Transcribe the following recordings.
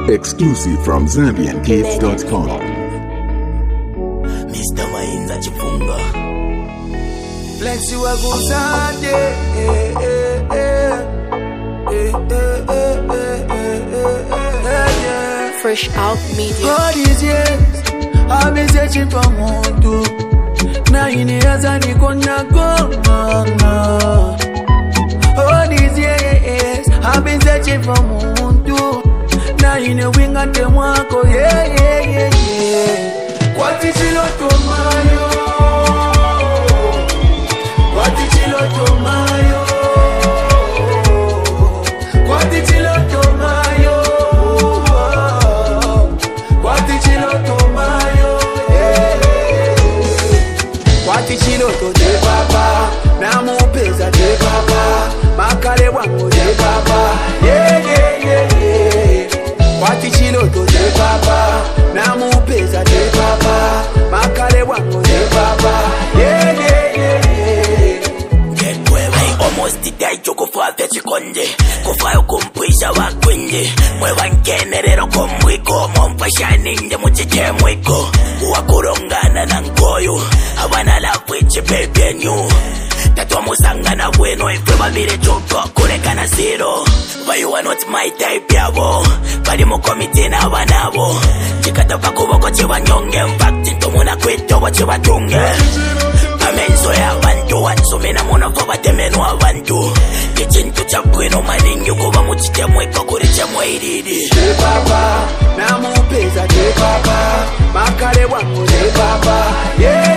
Exclusive from ZambianKids.com. Mr. Mainza Chifunga Flexi wa gusande Fresh Out Media. All these years I've been searching for Muntu. Na inianza niko nakona. All these years I've been searching for Muntu. Na inewinga temwako yeah. Kwa tichilo tomayo. Kwa tichilo tomayo. Kwa tichilo tomayo. Kwa tichilo tomayo. Kwa tichilo to de papa. Na mupeza de papa. Makale wangu de papa. Yeah. Kwa tichilo to de papa. Na mupeza de papa. Makale wangu de papa. Yeah. almost did choko fate chikonde kufayo kumpisha wakwinde mwewa nkenerero komwiko mompashaninde muchike mwiko wakurongana na nkoyo abana lafwichi bebenyu tatwa musangana bueno ifwe babire choko kurekana zero but you are not my type yabo bali mukomite n'abanabo chikatapa kuboko chibanyonge mfakti ntomuna kwitobo chibatunge amenzo y'abantu wansomena muna faba temenu abantu ichintu chapwino maningi kuba muchitemweko kuri chemweiridi de papa na mupeza de papa makale wangu de papa yeah.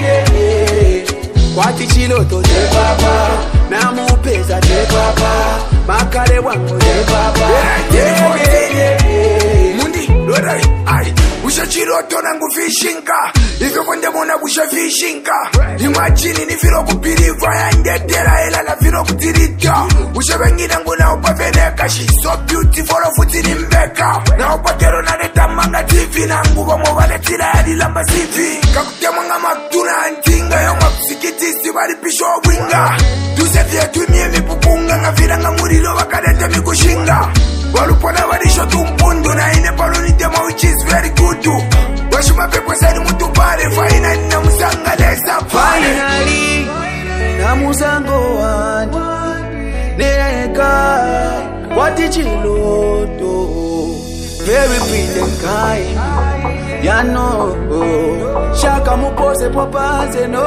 Kwati chiloto de papa na mupeza de papa makale wangu de papa yeah. Mundi lorari ai usha chiloto nangu fishinka ifyo konde mona busha fishinka imagine ni firo kupiriva yandetera ela la firo kutirita usha bengina nguna upafeneka she so beautiful ofutini mbeka na upakero na neta manga TV na ngubo mobale tira ya dilamba CV kakutemanga maktuna antinga yonga kusikitisi bari pisho winga tusefye tumie mipupunga nga viranga murilo wakalete mikushinga walupona walisho tumpundu na ine palonitema which is very good too washuma pepo sani mutu pale finally na musanga lesa pale finally na musango wani neka wati chiloto very pretty and kind ya no shaka mupose popaze no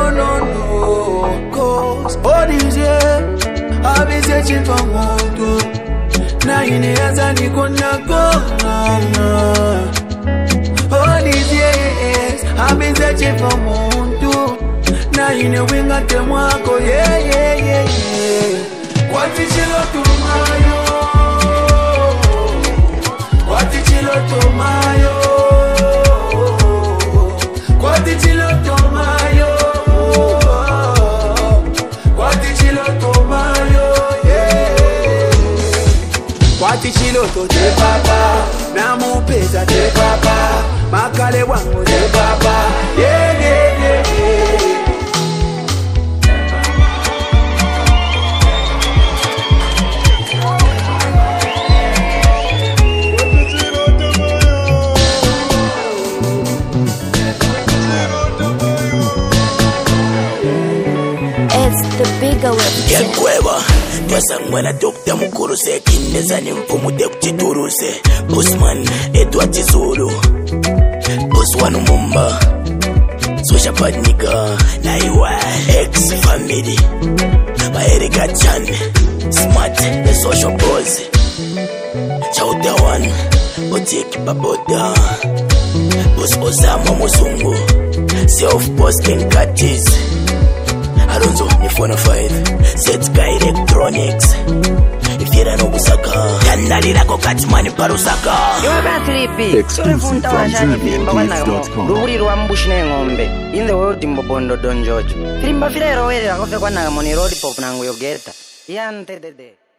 cause all these years I've been searching for Muntu. Na inianza niko nakona. All these years I've been searching for Muntu. Na inewinga temwako yeah. Kwa tichilo tumayo. Kwa tichilo tumayo. Kwa tichilo tumayo. Kwa tichilo tumayo yeah. Kwa tichilo to de papa na mupeza de papa makale wangu de papa yeah. Yankweba twasangwana Dr. Mukuru sekineza nimfumude kuchituruse Bossman Edward Zulu Boss Wanu Mumba Sosha Padnika Naiwa X Family Baerika Chan Smart The Social Boss Chauta One Boutique Baboda Boss Osama Musungu Self-Posting Cuties Alonzo ni 405 Zetsky Electronics Ifira no busaka Kanalira ko Katman Parusaka Exclusive from ZambianKids.com. Ruri rwambushine ngombe in the world imbobondo Don George Filimba filero wele akofe kwa naga moni road pop nangu yogerta Yante dede